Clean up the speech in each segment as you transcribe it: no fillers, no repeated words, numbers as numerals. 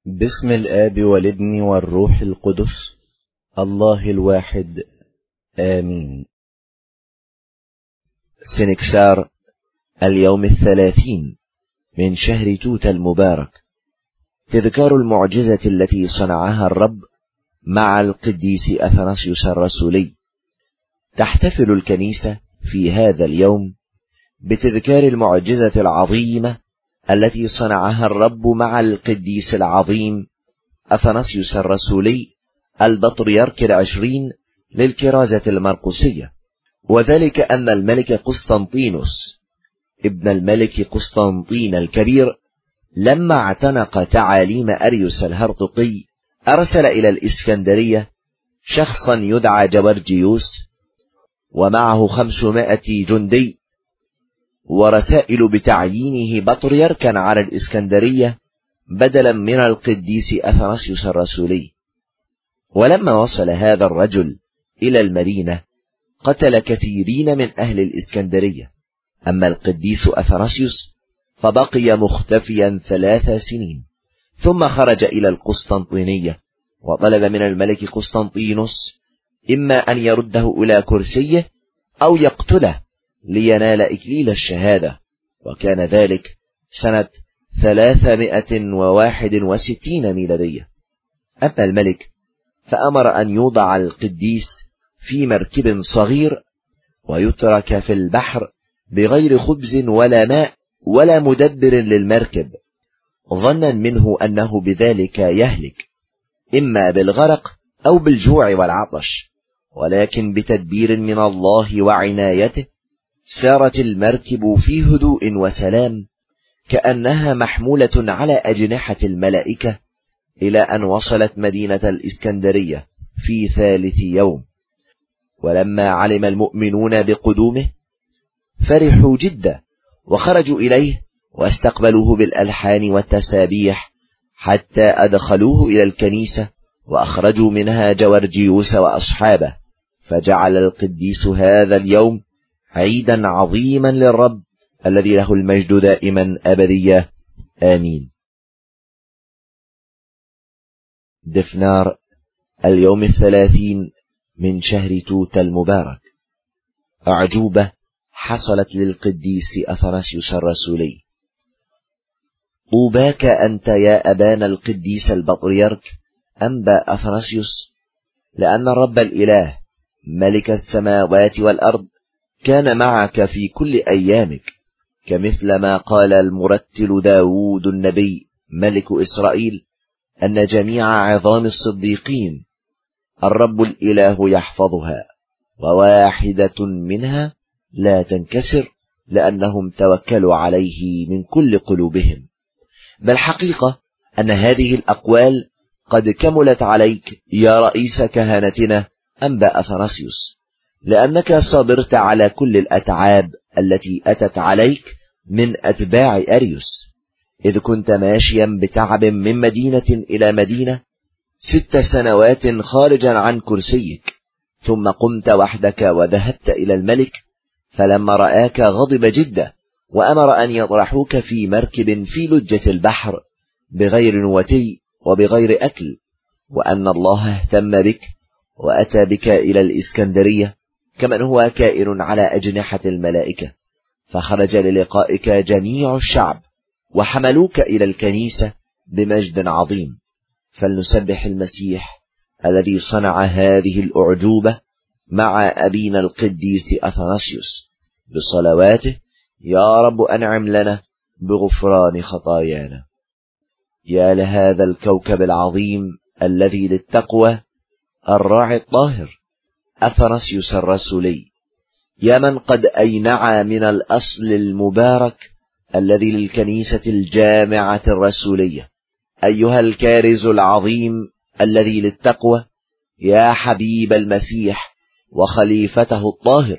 باسم الآب والابن والروح القدس الله الواحد آمين. سنكسار اليوم 30 من شهر توت المبارك، تذكار المعجزة التي صنعها الرب مع القديس أثناسيوس الرسولي. تحتفل الكنيسة في هذا اليوم بتذكار المعجزة العظيمة التي صنعها الرب مع القديس العظيم أثناسيوس الرسولي البطريرك 20 للكرازة المرقسية، وذلك أن الملك قسطنطينوس ابن الملك قسطنطين الكبير لما اعتنق تعاليم أريوس الهرطقي أرسل إلى الإسكندرية شخصا يدعى جورجيوس ومعه 500 جندي ورسائل بتعيينه بطريركا على الإسكندرية بدلا من القديس أثناسيوس الرسولي. ولما وصل هذا الرجل إلى المدينة قتل كثيرين من أهل الإسكندرية، أما القديس أثناسيوس فبقي مختفيا 3 سنين، ثم خرج إلى القسطنطينية وطلب من الملك قسطنطينوس إما أن يرده إلى كرسيه أو يقتله لينال إكليل الشهادة، وكان ذلك سنة 361 ميلادية. أما الملك فأمر أن يوضع القديس في مركب صغير ويترك في البحر بغير خبز ولا ماء ولا مدبر للمركب، ظنا منه أنه بذلك يهلك إما بالغرق أو بالجوع والعطش، ولكن بتدبير من الله وعنايته سارت المركب في هدوء وسلام كأنها محمولة على أجنحة الملائكة إلى أن وصلت مدينة الإسكندرية في 3 يوم. ولما علم المؤمنون بقدومه فرحوا جدا وخرجوا إليه واستقبلوه بالألحان والتسابيح حتى أدخلوه إلى الكنيسة وأخرجوا منها جورجيوس وأصحابه، فجعل القديس هذا اليوم عيدا عظيما للرب الذي له المجد دائما أبدية آمين. دفنار اليوم 30 من شهر توت المبارك، أعجوبة حصلت للقديس أثناسيوس الرسولي. طوباك أنت يا أبانا القديس البطريرك أنبا أثناسيوس، لأن الرب الإله ملك السماوات والأرض كان معك في كل أيامك، كمثل ما قال المرتل داود النبي ملك إسرائيل أن جميع عظام الصديقين الرب الإله يحفظها وواحدة منها لا تنكسر، لأنهم توكلوا عليه من كل قلوبهم. بل حقيقة أن هذه الأقوال قد كملت عليك يا رئيس كهنتنا أنبا أثناسيوس، لأنك صبرت على كل الأتعاب التي أتت عليك من أتباع أريوس، إذ كنت ماشيا بتعب من مدينة إلى مدينة 6 سنوات خارجا عن كرسيك، ثم قمت وحدك وذهبت إلى الملك، فلما رآك غضب جدا وأمر أن يطرحوك في مركب في لجة البحر بغير نوتي وبغير أكل، وأن الله اهتم بك وأتى بك إلى الإسكندرية كمن هو كائن على أجنحة الملائكة، فخرج للقائك جميع الشعب وحملوك إلى الكنيسة بمجد عظيم. فلنسبح المسيح الذي صنع هذه الأعجوبة مع أبينا القديس أثناسيوس بصلواته: يا رب أنعم لنا بغفران خطايانا. يا لهذا الكوكب العظيم الذي للتقوى الراعي الطاهر أثناسيوس الرسولي، يا من قد أينع من الأصل المبارك الذي للكنيسة الجامعة الرسولية، أيها الكارز العظيم الذي للتقوى، يا حبيب المسيح وخليفته الطاهر،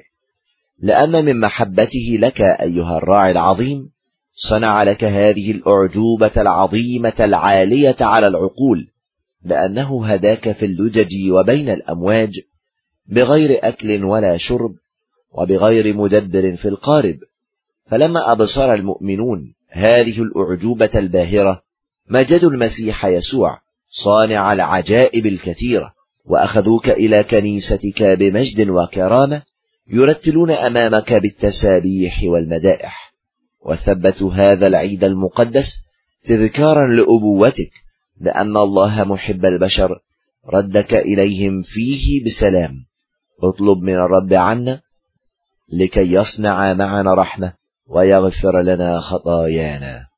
لأن من محبته لك أيها الراعي العظيم صنع لك هذه الأعجوبة العظيمة العالية على العقول، لأنه هداك في اللجج وبين الأمواج بغير أكل ولا شرب وبغير مدبر في القارب. فلما أبصر المؤمنون هذه الأعجوبة الباهرة مجدوا المسيح يسوع صانع العجائب الكثيرة، وأخذوك إلى كنيستك بمجد وكرامة، يرتلون أمامك بالتسابيح والمدائح، وثبتوا هذا العيد المقدس تذكارا لأبوتك، لأن الله محب البشر ردك إليهم فيه بسلام. اطلب من الرب عنا لكي يصنع معنا رحمة ويغفر لنا خطايانا.